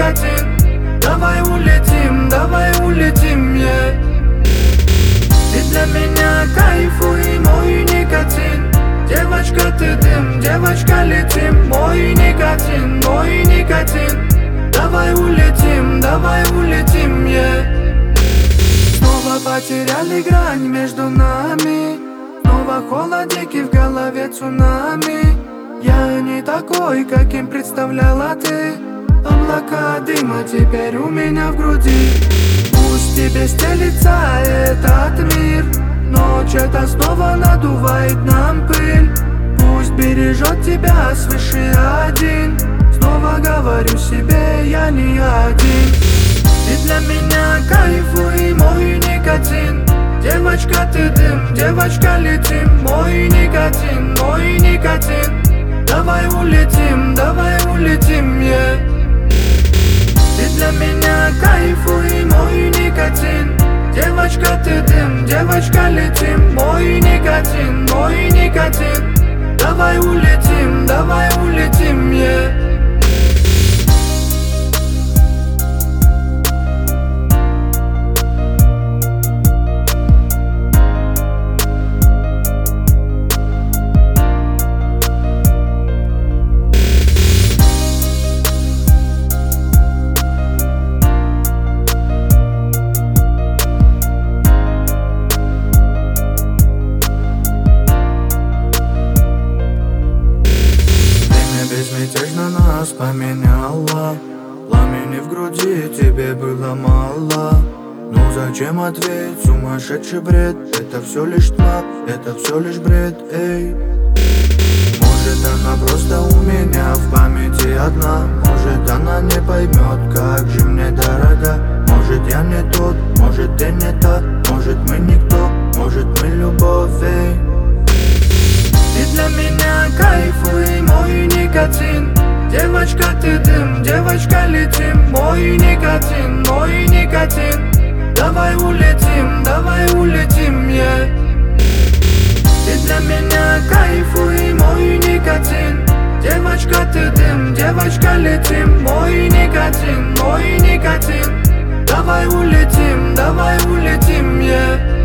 никотин. Давай улетим, yeah. Ты для меня кайфуй, мой никотин. Девочка, ты дым, девочка, летим. Мой никотин, давай улетим, yeah. Снова потеряли грань между нами, снова холодики в голове цунами. Я не такой, каким представляла ты. Облака дыма теперь у меня в груди. Пусть тебе стелится этот мир, ночь это снова надувает нам пыль. Пусть бережет тебя свыше один. Снова говорю себе, я не один. Ты для меня кайфуй, мой никотин. Девочка, ты дым, девочка, летим. Мой никотин, давай улетим, yeah. Ты для меня кайфуй, мой никотин. Девочка, ты дым, девочка, летим. Мой никотин, давай улетим, yeah. Безмятежно нас поменяла. Пламени в груди тебе было мало. Ну зачем ответь, сумасшедший бред? Это все лишь тьма, это все лишь бред, эй. Может она просто у меня в памяти одна. Может она не поймет, как же мне дорога. Может я не тот, может ты не та. Может мы никто, может мы любовь, эй. Ты для меня кайфуй, мой никотин. Девочка, ты дым, девочка, летим. Мой никотин, давай улетим, yeah. Ты для меня кайфуй, мой никотин. Девочка, ты дым, девочка, летим. Мой никотин, давай улетим, yeah.